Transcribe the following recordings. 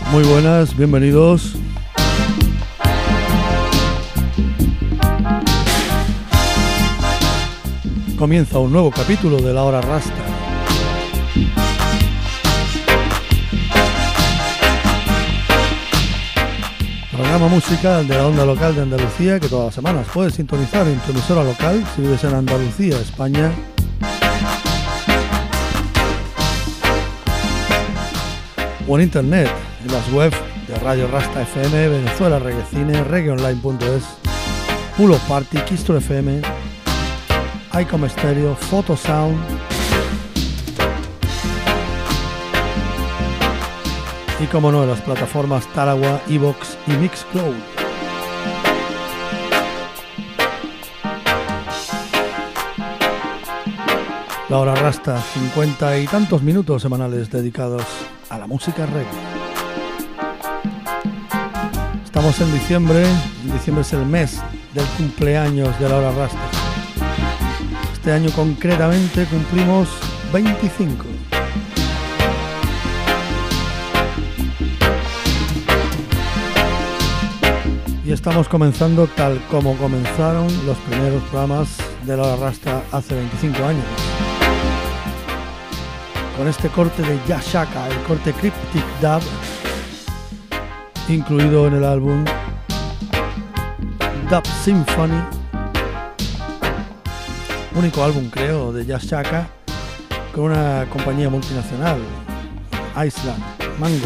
Muy buenas, bienvenidos. Comienza un nuevo capítulo de La Hora Rasta. Programa musical de la onda local de Andalucía que todas las semanas puedes sintonizar en tu emisora local si vives en Andalucía, España. O en internet, en las webs de Radio Rasta FM, Venezuela Reggae Cine, reggaeonline.es, Pulo Party, Kisto FM, Icom Stereo, Photosound, y como no, en las plataformas Talagua, Evox y Mixcloud. La Hora Rasta, 50 y tantos minutos semanales dedicados a la música reggae. Estamos en diciembre es el mes del cumpleaños de La Hora Rasta. Este año concretamente cumplimos 25. Y estamos comenzando tal como comenzaron los primeros programas de La Hora Rasta hace 25 años. Con este corte de Yashaka, el corte Cryptic Dub, incluido en el álbum Dub Symphony, único álbum creo de Yashaka con una compañía multinacional, Island Mango.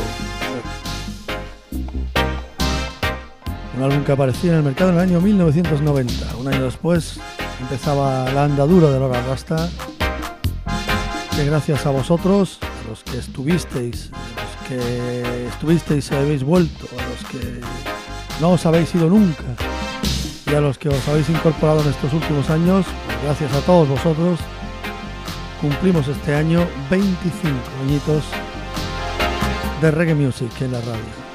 Un álbum que aparecía en el mercado en el año 1990. Un año después empezaba la andadura de La Hora Rasta, que gracias a vosotros, a los que estuvisteis y habéis vuelto, a los que no os habéis ido nunca y a los que os habéis incorporado en estos últimos años, pues gracias a todos vosotros cumplimos este año 25 añitos de reggae music en la radio.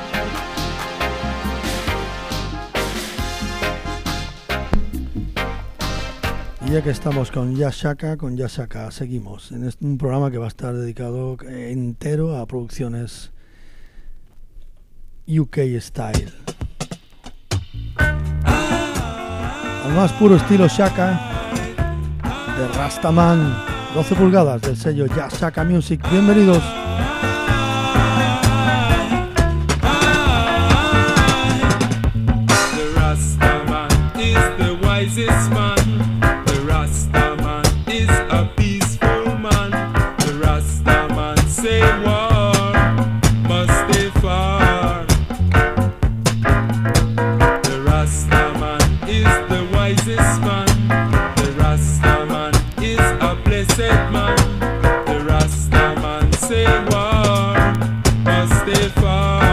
Y ya que estamos con Yashaka, seguimos en un programa que va a estar dedicado entero a producciones UK Style. Al más puro estilo Shaka de Rastaman, 12 pulgadas del sello Yashaka Music. Bienvenidos. The Rastaman is the wisest man. Rastaman is a peaceful man. The Rastaman say war must stay far. The Rastaman is the wisest man. The Rastaman is a blessed man. The Rastaman say war must stay far.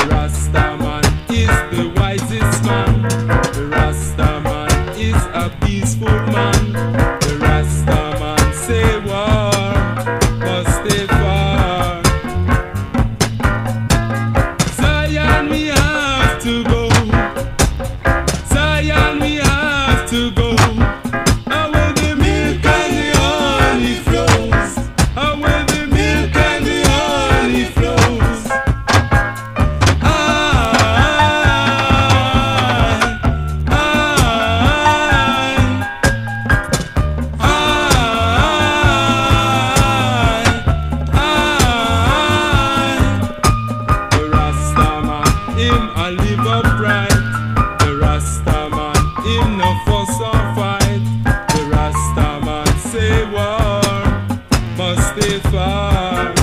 wisest man. The Rasta man is a stay far.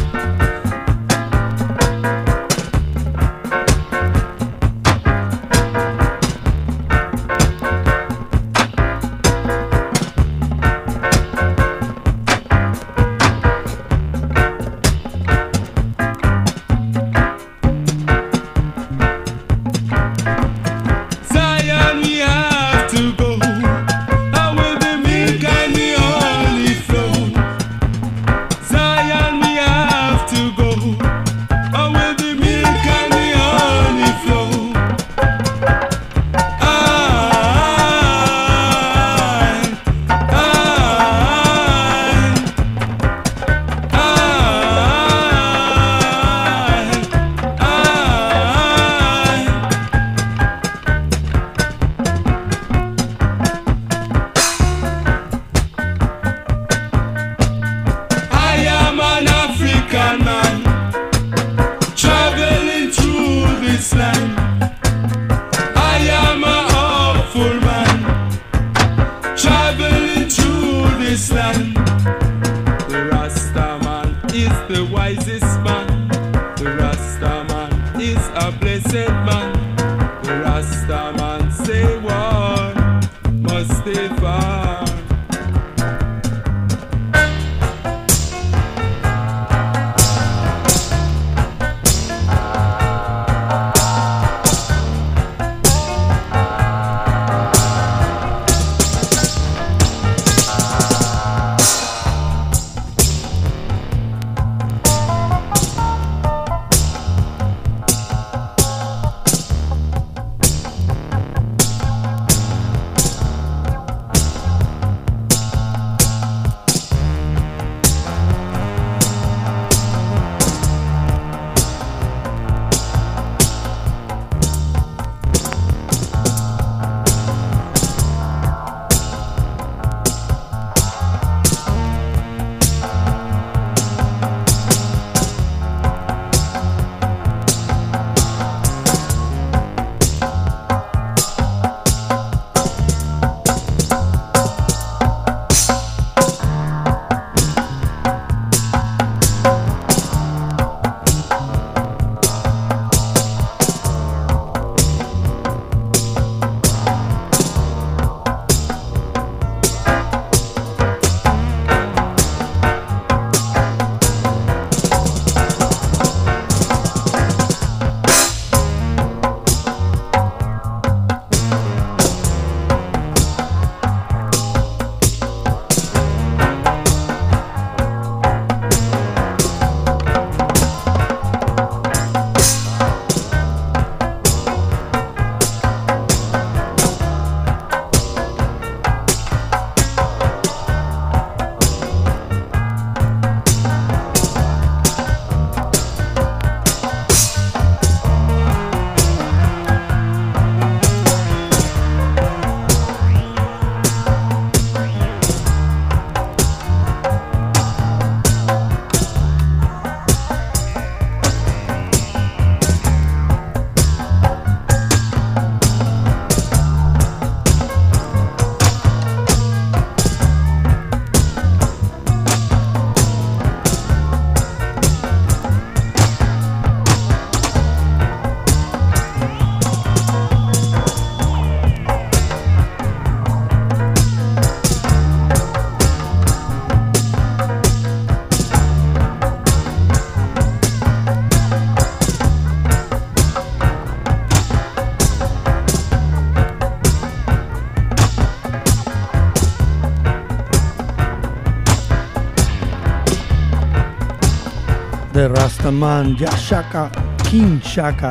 de Rastaman, Jah Shaka, King Shaka,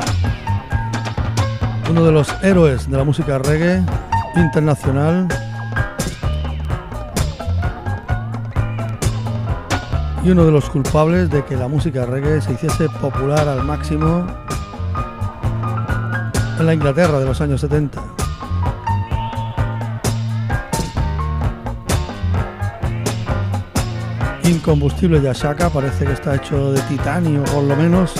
uno de los héroes de la música reggae internacional y uno de los culpables de que la música reggae se hiciese popular al máximo en la Inglaterra de los años 70. Incombustible Jah Shaka, parece que está hecho de titanio por lo menos,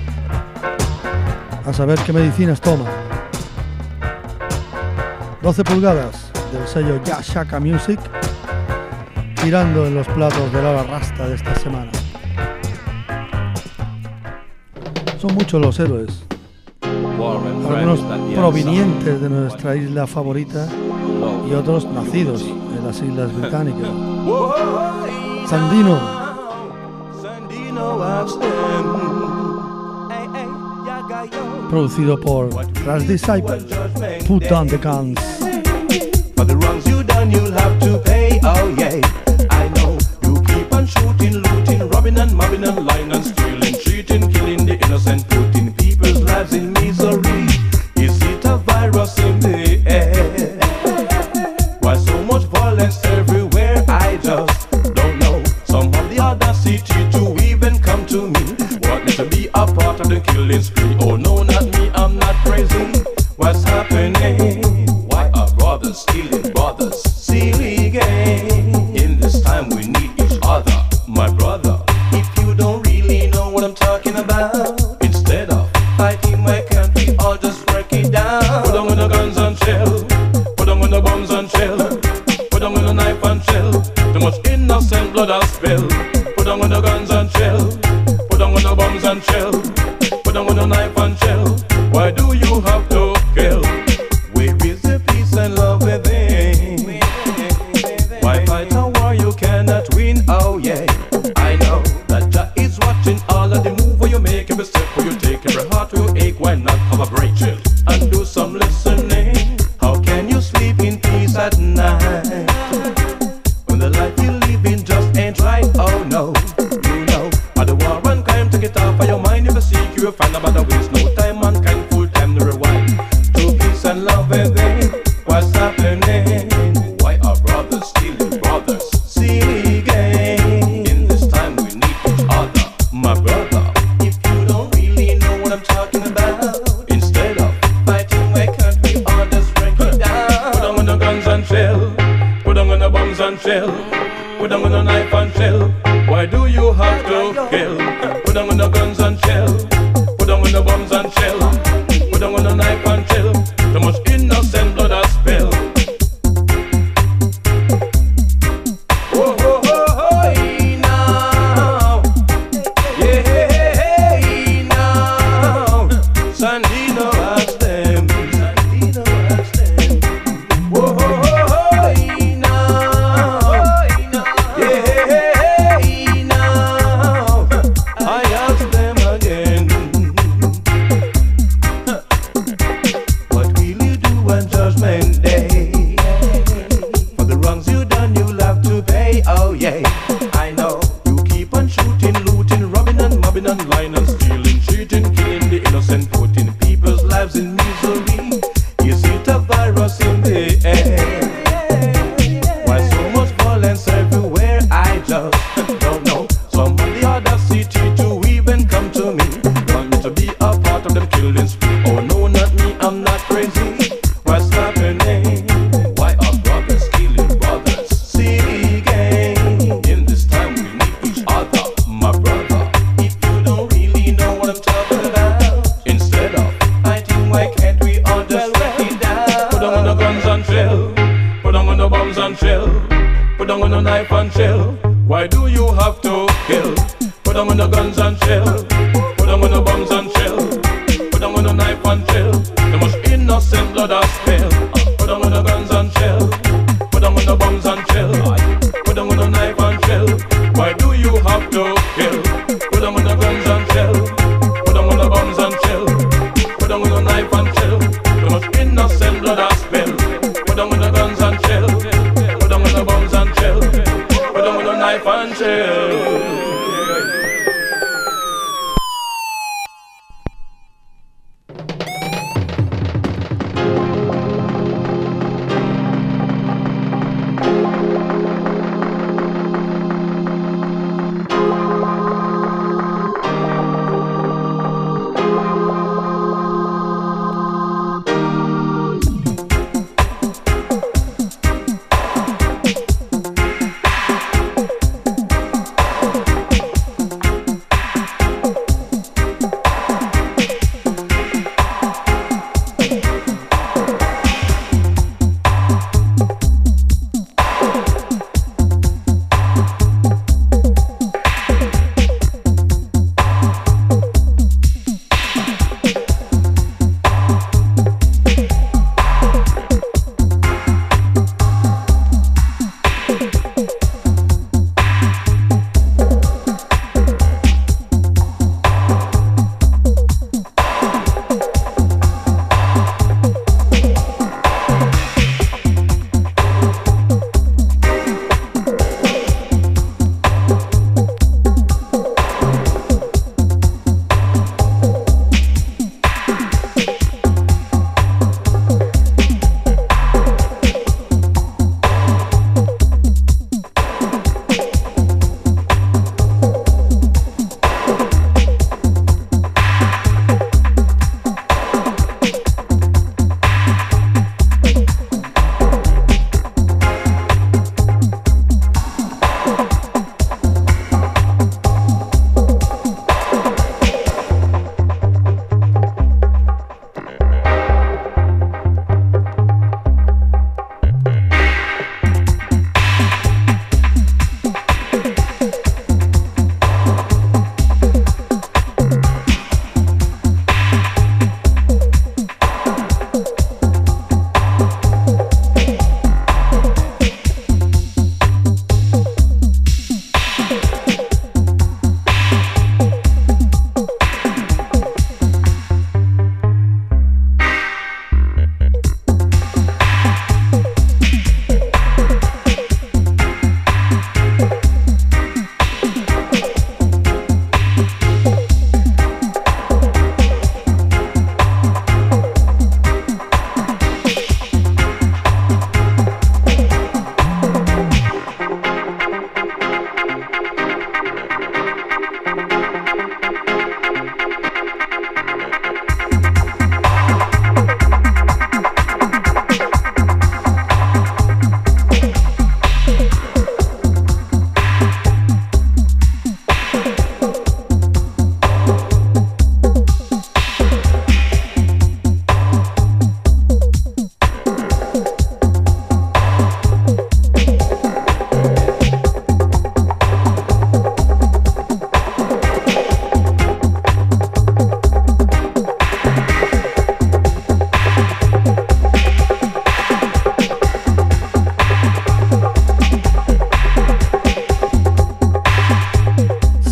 a saber qué medicinas toma. 12 pulgadas del sello Jah Shaka Music girando en los platos de la hora rasta de esta semana. Son muchos los héroes, algunos provenientes de nuestra isla favorita y otros nacidos en las Islas Británicas. Sandino, producido por Crash Disciple. Put down the guns. For the wrongs you done, you'll have to pay. Oh yeah, I know. You keep on shooting, looting, robbing and mobbing and lying and stealing, cheating, killing the innocent, putting people's lives in misery. Is it a virus in the air? Why so much violence everywhere? I just don't know. Some have the audacity to even come to me, want me to be a part of the killing spree. Oh no, not me, I'm not crazy. What's happening? Why are brothers stealing brothers? Silly game. In this time we need each other, my brother. If you don't really know what I'm talking about, instead of fighting, why can't we all just break it down? Put on the guns and chill, put on the bombs and chill, put on the knife and chill. Too much innocent blood has spilled. Put on the guns and chill, put on the bombs and chill, put on the knife and chill. Why do you have to kill? Where is the peace and love within? Why fight a war you cannot win? Oh yeah, I know that Jah is watching all of the move where you make, every step where you take, every heart where you ache. Why not have a break, chill, and do some listening? How can you sleep in peace at night when the life you live in just ain't right? Oh no, you know, at the war and crime, take it off of your mind. If you seek, you will find about the waste. No time, mankind, full time to rewind to peace and love within. What's happening? Why are brothers stealing brothers? Silly game. In this time we need each other, my brother. If you don't really know what I'm talking about, instead of fighting, why can't we all just break it down? Put on the guns and chill, put on the bombs and chill, put on the knife and chill. Why do you have to kill? Put on the guns and chill, put on the bombs and chill, put on the knife and chill. Too much innocent blood has spilled. Oh, oh, oh, oh, now. Yeah, now. Sandino has them. Sandino has them. Oh, oh, oh, oh, now. Yeah, now. I ask them again. What will you do on Judgment Day? For the wrongs you done, you'll have to pay. Oh yeah, I know. You keep on shooting, looting, robbing and mobbing and lying and stealing, cheating, killing the innocent, putting people's lives in misery. Is it a virus in the air? Why so much violence everywhere? I just don't know. Some of the audacity to even come to me, want me to be a part of them killing spree. Oh no, not me, I'm not crazy. What's happening? Why are brothers stealing brothers? Silly game. In this time we need each other, my brother. If you don't really know what I'm talking about, instead of fighting, why can't we all just break it down? Put on the guns and chill, put on the bombs and chill, put on the knife and chill. Why do you have to kill? Put on the guns and chill, put on the bombs and chill, put on the knife and chill. Too much innocent blood has spilled. Put on the guns and chill, put on the bombs and chill, put on the knife and chill. Why do you have to kill? Put on the guns and chill, put on the bombs and chill, put on the knife and chill. Too much innocent blood has spilled. Put on the guns and chill, put on the bombs and chill, put on the knife and chill.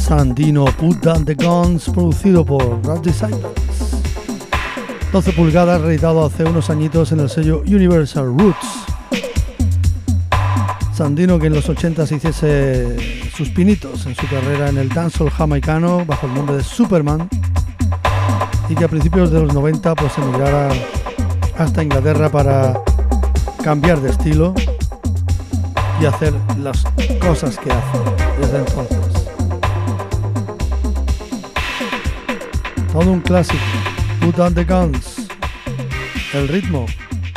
Sandino, Put Down the Guns, producido por Rap Disciples. 12 pulgadas, reeditado hace unos añitos en el sello Universal Roots. Sandino, que en los 80 se hiciese sus pinitos en su carrera en el dancehall jamaicano bajo el nombre de Superman, y que a principios de los 90 pues emigrara hasta Inglaterra para cambiar de estilo y hacer las cosas que hace desde entonces. Todo un clásico. Put Down the Guns. El ritmo,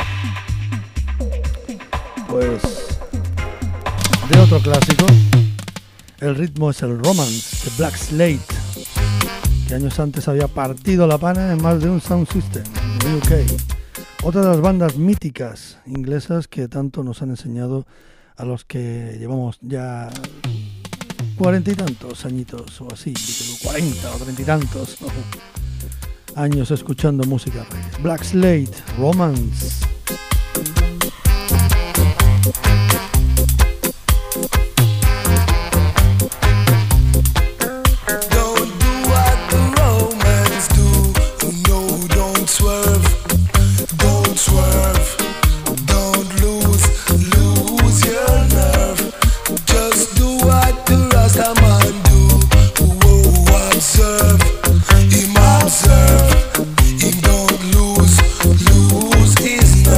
pues, de otro clásico. El ritmo es el Romance de Black Slate, que años antes había partido la pana en más de un sound system de UK. Otra de las bandas míticas inglesas que tanto nos han enseñado a los que llevamos ya 40 y tantos añitos o así, 40 o 30 y tantos años escuchando música reggae. Black Slate, Romance. Him don't lose his nerve.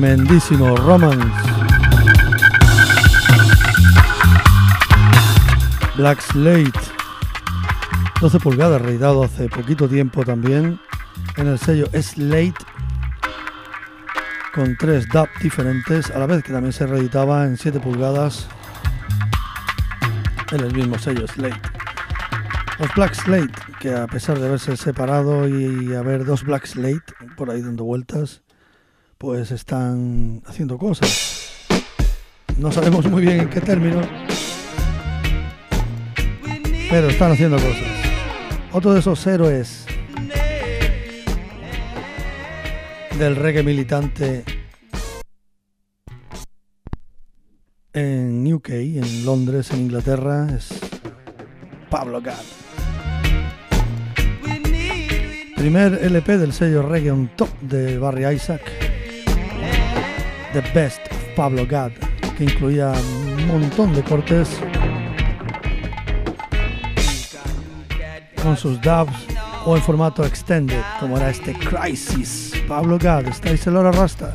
tremendísimo Romance. Black Slate, 12 pulgadas, reeditado hace poquito tiempo también en el sello Slate, con 3 dubs diferentes, a la vez que también se reeditaba en 7 pulgadas en el mismo sello Slate. Los Black Slate, que a pesar de haberse separado y haber 2 Black Slate por ahí dando vueltas, pues están haciendo cosas. No sabemos muy bien en qué término, pero están haciendo cosas. Otro de esos héroes del reggae militante en UK, en Londres, en Inglaterra, es Pablo Gad. Primer LP del sello Reggae on Top de Barry Isaac, The Best of Pablo Gad, que incluía un montón de cortes con sus dubs o en formato extended, como era este Crisis. Pablo Gad, estáis en la hora rasta.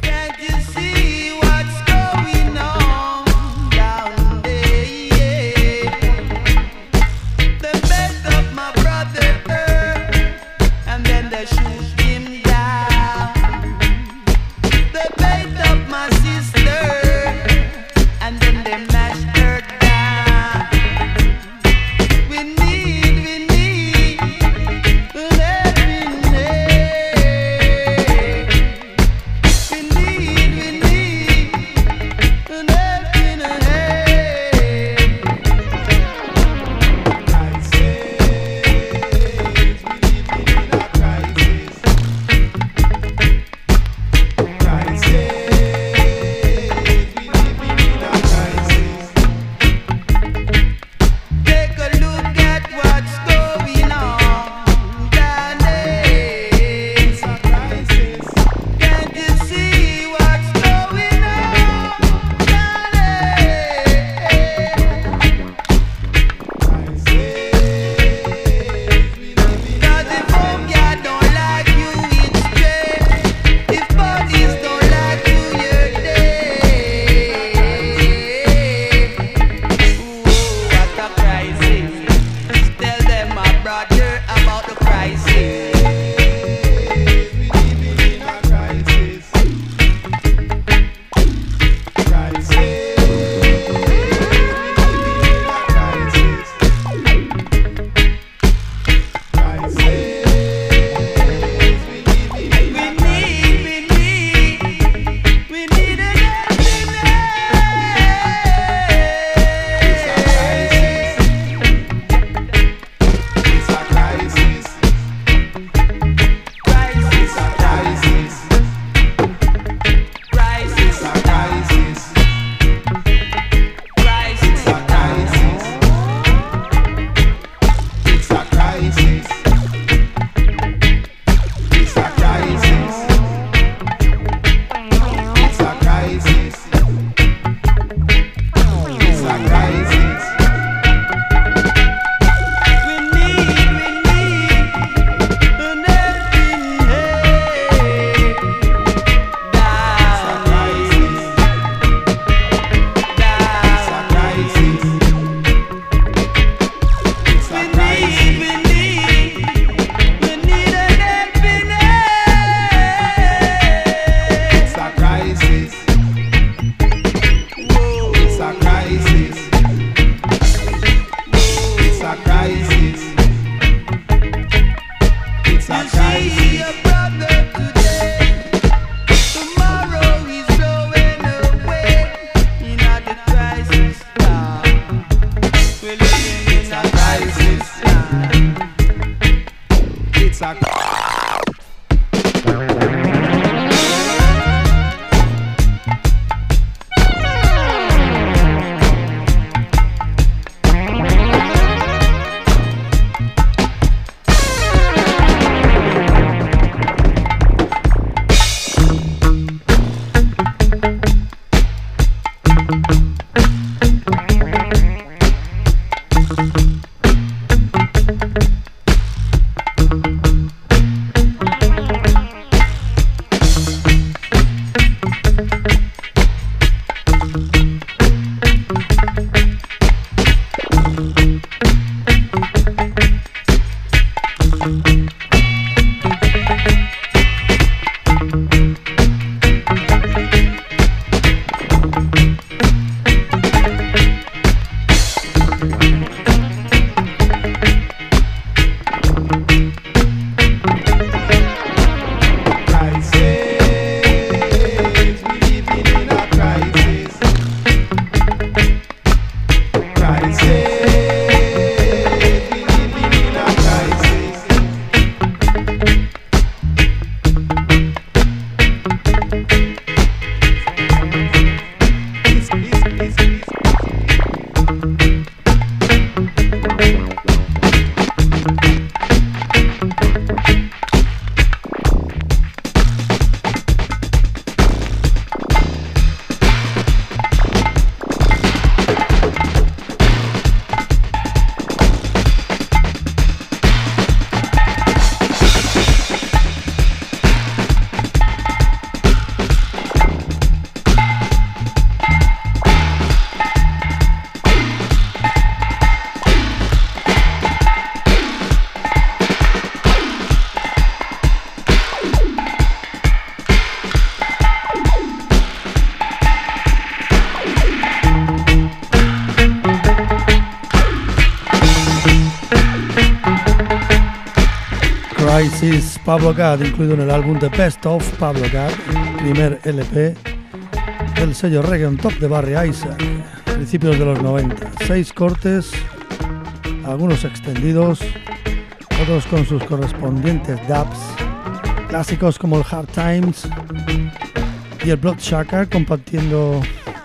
Crisis, Pablo Gad, incluido en el álbum The Best of Pablo Gad, primer LP del sello Reggae on Top de Barry Isaac, principios de los 90. 6 cortes, algunos extendidos, otros con sus correspondientes dubs, clásicos como el Hard Times y el Blood Shaka compartiendo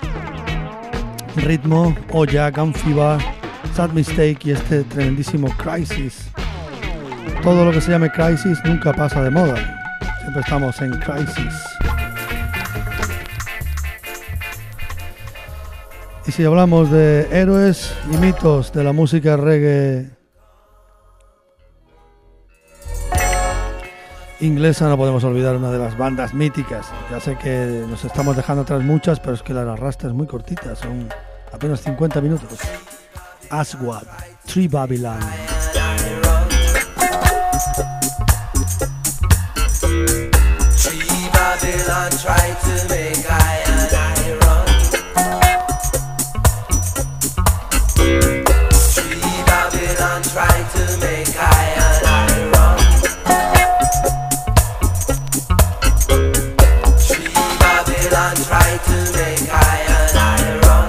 ritmo, Oya, Gun Fever, Sad Mistake y este tremendísimo Crisis. Todo lo que se llame Crisis nunca pasa de moda, siempre estamos en Crisis. Y si hablamos de héroes y mitos de la música reggae inglesa, no podemos olvidar una de las bandas míticas. Ya sé que nos estamos dejando atrás muchas, pero es que la arrastra es muy cortita, son apenas 50 minutos. Aswad, Tree Babylon. Tree Babylon tried to make I and I run. Tree Babylon tried to make I and I run. Tree Babylon tried to make I and I run.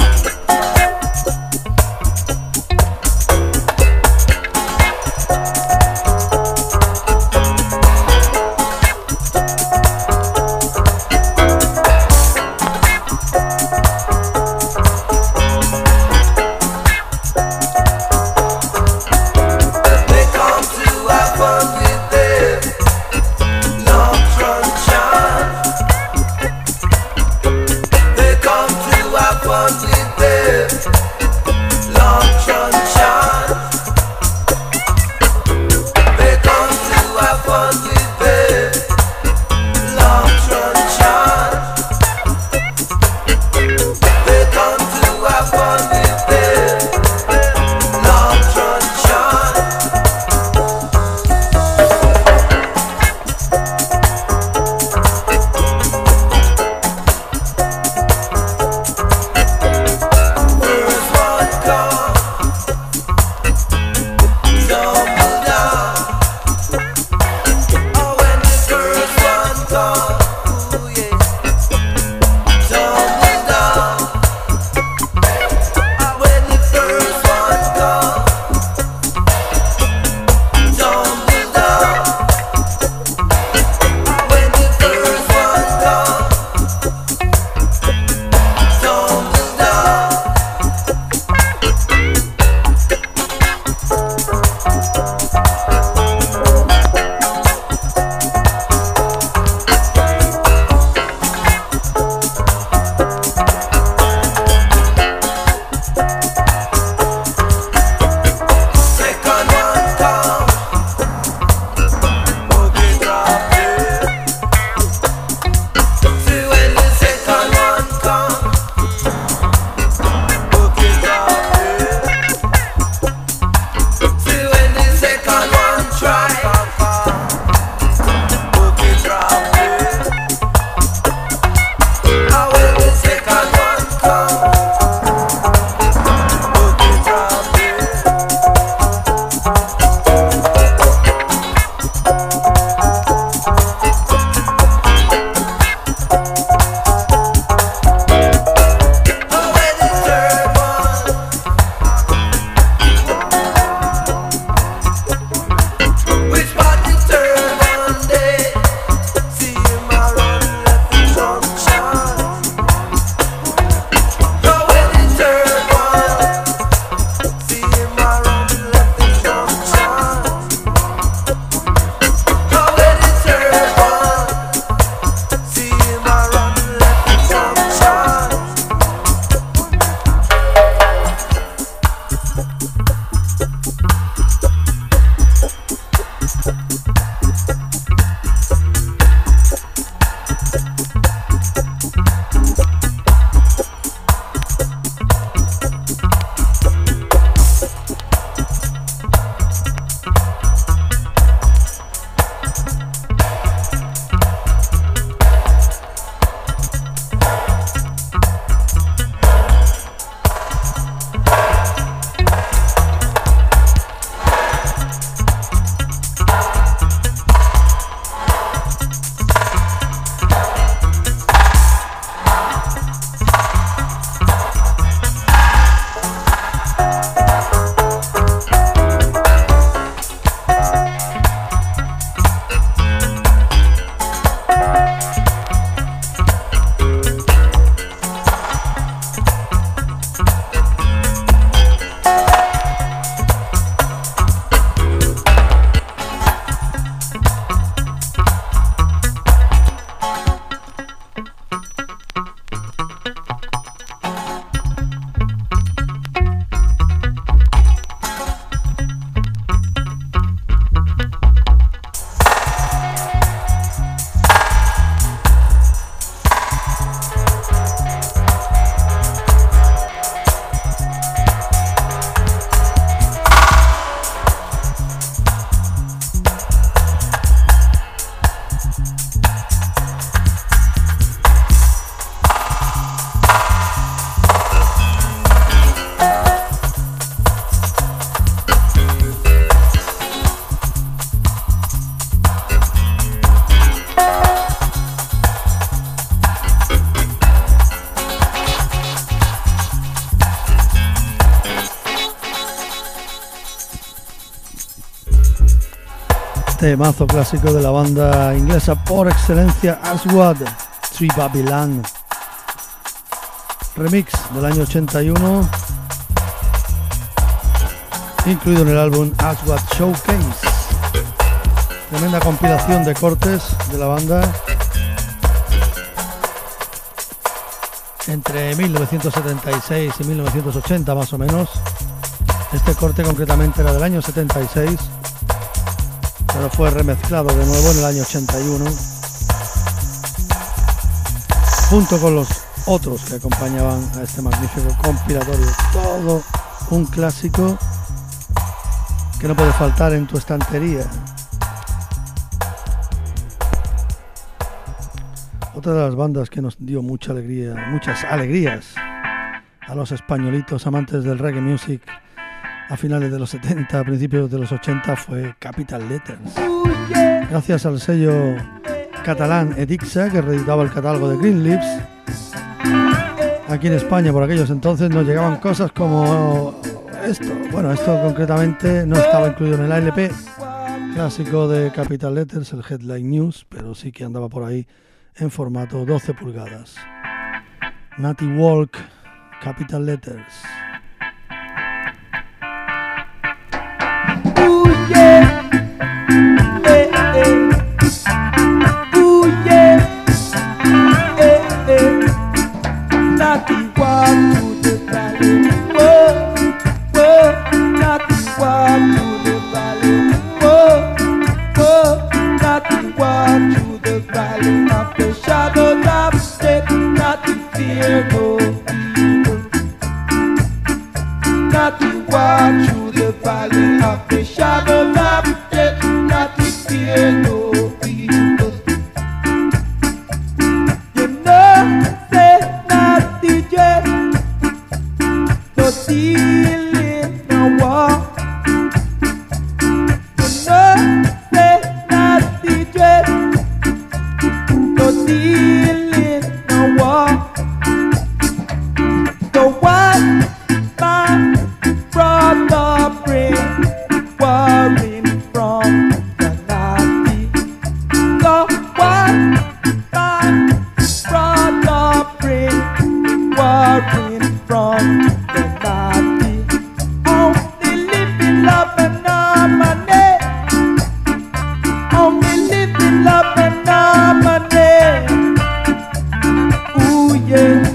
Temazo clásico de la banda inglesa por excelencia Aswad, Tree Babylon. Remix del año 81, incluido en el álbum Aswad Showcase. Tremenda compilación de cortes de la banda entre 1976 y 1980 más o menos. Este corte concretamente era del año 76, pero fue remezclado de nuevo en el año 81 junto con los otros que acompañaban a este magnífico compilatorio. Todo un clásico que no puede faltar en tu estantería. Otra de las bandas que nos dio mucha alegría, muchas alegrías a los españolitos amantes del reggae music a finales de los 70, a principios de los 80 fue Capital Letters. Gracias al sello catalán Edixa, que reeditaba el catálogo de Green Leaves, aquí en España por aquellos entonces nos llegaban cosas como esto. Bueno, esto concretamente no estaba incluido en el ALP clásico de Capital Letters, el Headline News, pero sí que andaba por ahí en formato 12 pulgadas. Natty Walk, Capital Letters. Ooh yeah, eh, eh. Ooh yeah, eh, eh. Natty walk to the valley, whoa, whoa. Natty walk to the valley, whoa, whoa. Natty walk to the valley of the shadows of death. Natty fear no evil. Natty walk through the valley of the shadow of death, not to fear no evil. You know, say not the dread, no stealing, no war. You know, say not the dread, no stealing, no war. The one man brought the brain, warring from the Nazi. The one man brought the brain, warring from the Nazi. Only live in love and harmony. Only live in love and harmony. Ooh yeah.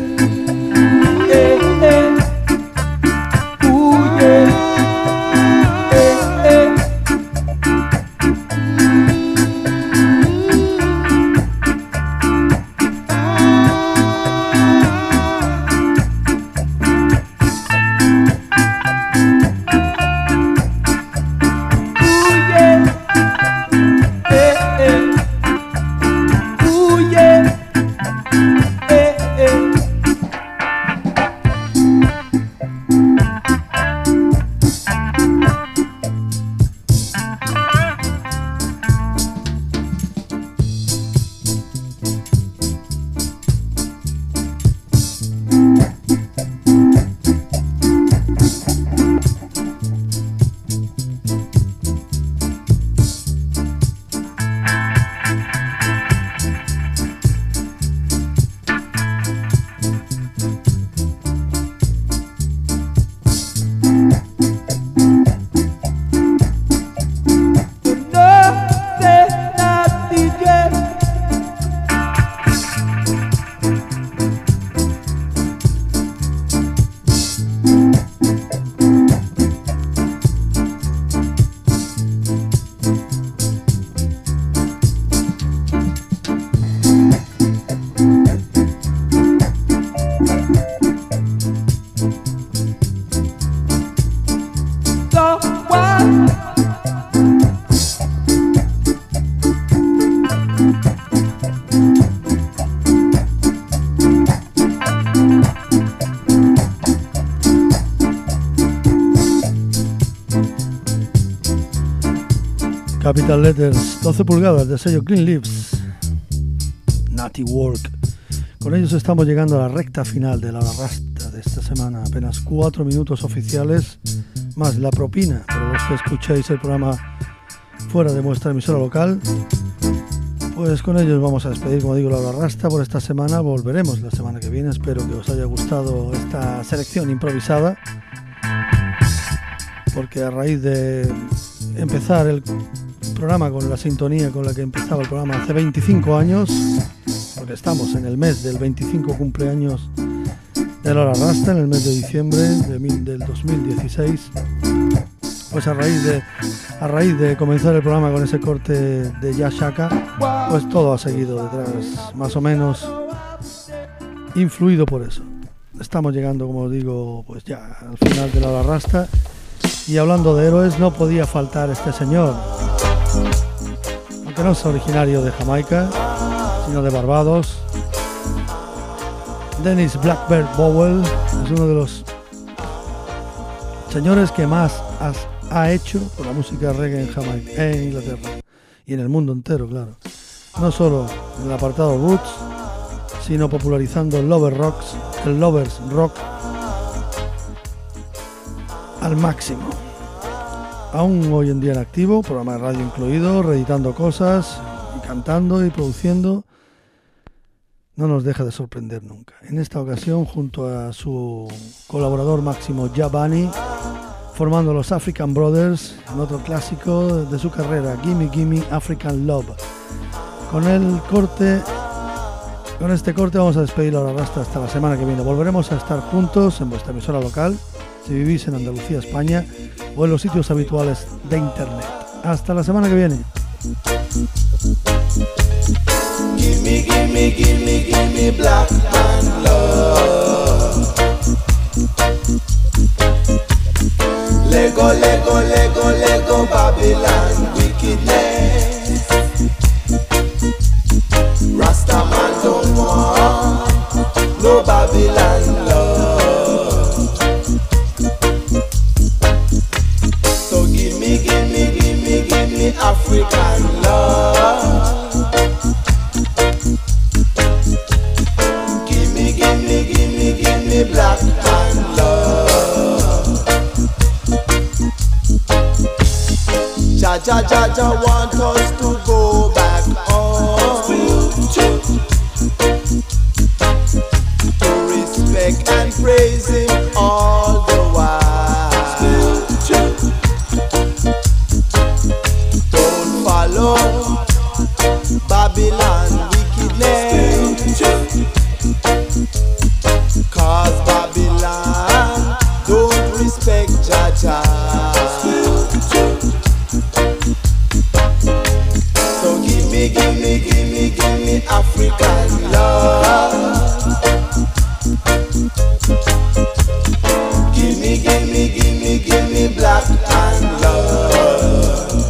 Capital Letters, 12 pulgadas de sello Green Leaves, Natty Work. Con ellos estamos llegando a la recta final de la rasta de esta semana. Apenas 4 minutos oficiales, más la propina para los que escuchéis el programa fuera de nuestra emisora local. Pues con ellos vamos a despedir, como digo, la hora rasta por esta semana. Volveremos la semana que viene. Espero que os haya gustado esta selección improvisada, porque a raíz de empezar el programa con la sintonía con la que empezaba el programa hace 25 años, porque estamos en el mes del 25 cumpleaños de la hora rasta, en el mes de diciembre del 2016, pues a raíz de comenzar el programa con ese corte de Jah Shaka, pues todo ha seguido detrás, más o menos influido por eso. Estamos llegando, como os digo, pues ya al final de la hora rasta, y hablando de héroes no podía faltar este señor, aunque no es originario de Jamaica, sino de Barbados. Dennis Blackbird Bowell es uno de los señores que más ha hecho por la música reggae en Jamaica, en Inglaterra y en el mundo entero, claro. No solo en el apartado roots, sino popularizando el lovers rock al máximo. Aún hoy en día en activo, programa de radio incluido, reeditando cosas y cantando y produciendo. No nos deja de sorprender nunca. En esta ocasión, junto a su colaborador máximo Jah Bunny, formando los African Brothers, en otro clásico de su carrera, Gimme Gimme African Love. Con este corte vamos a despedir la hora rasta hasta la semana que viene. Volveremos a estar juntos en vuestra emisora local, si vivís en Andalucía, España, o en los sitios habituales de internet. Hasta la semana que viene. Gimme, gimme, gimme, gimme black man love. Lego, Lego, Lego, Lego, Babylon wickedness. Rasta man don't want no Babylon love. So gimme, gimme, gimme, gimme African love. Gimme, gimme, gimme, gimme black man love. Jah, Jah, Jah, Jah want us to go back home, to respect and praise Him all the while. Don't follow Babylon wickedness, 'cause Babylon don't respect Jah Jah. So gimme, gimme, gimme, gimme African love. Gimme, gimme, gimme, gimme black and love.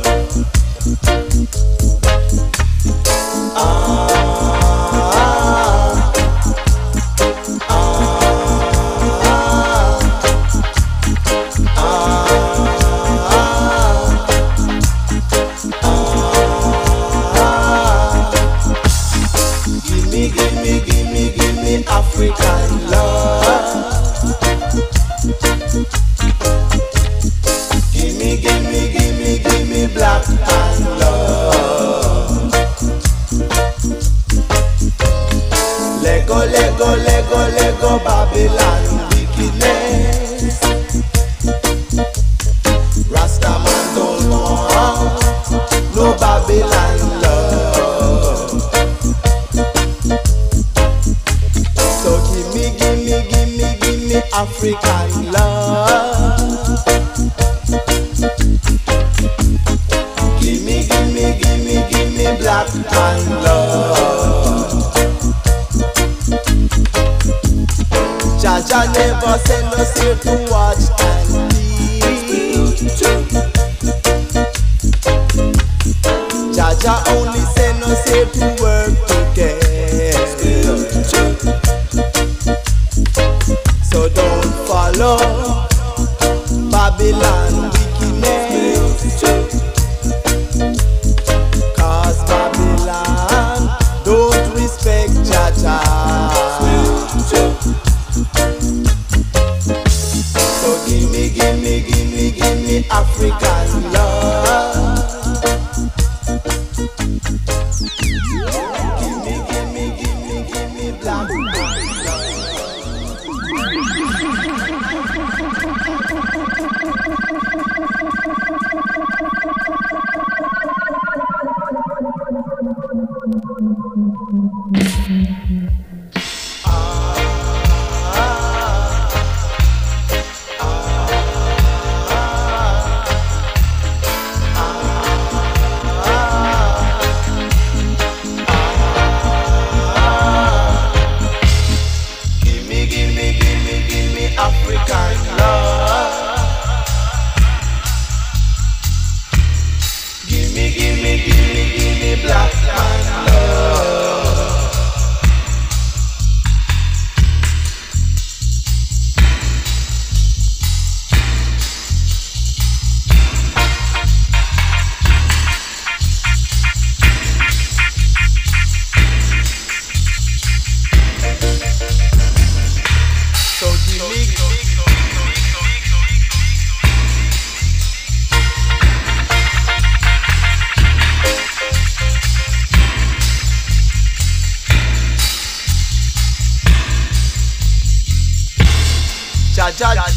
Gimme, gimme, gimme, gimme African love. Gimme, gimme, gimme, gimme black and love. Lego, Lego, Lego, Lego, Babylon wickedness. Rasta man don't want no Babylon love. So gimme, gimme, gimme, gimme African love. Gimme, gimme, gimme, gimme black man love. Jah Jah never send us here to watch and teach. Jah Jah only send us here to work together. So don't follow Babylon wickedness, 'cause Babylon don't respect Jah Jah. So gimme, gimme, gimme, gimme African love.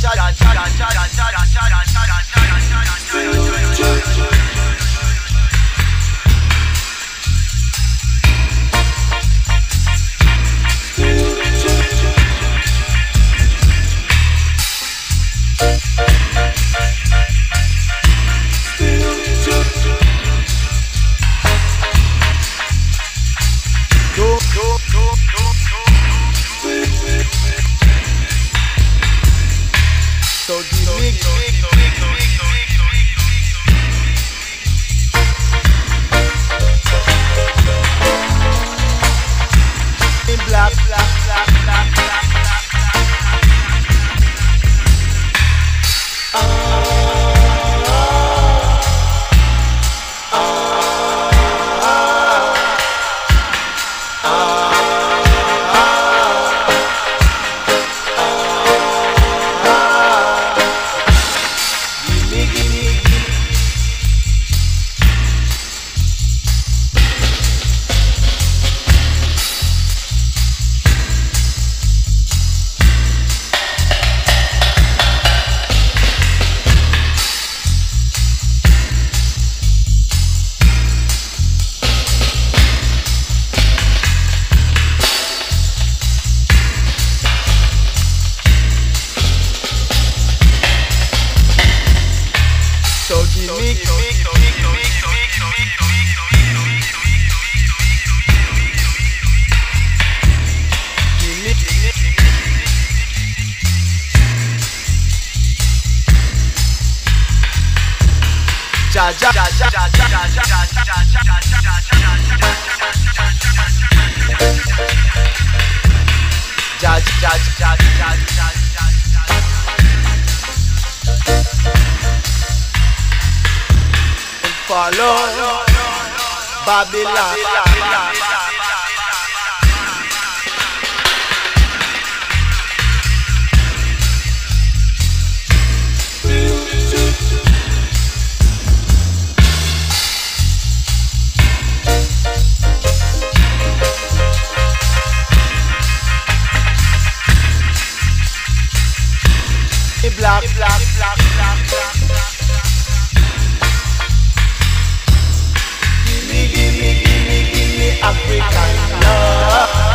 Follow Babylon. Black. Give me African love.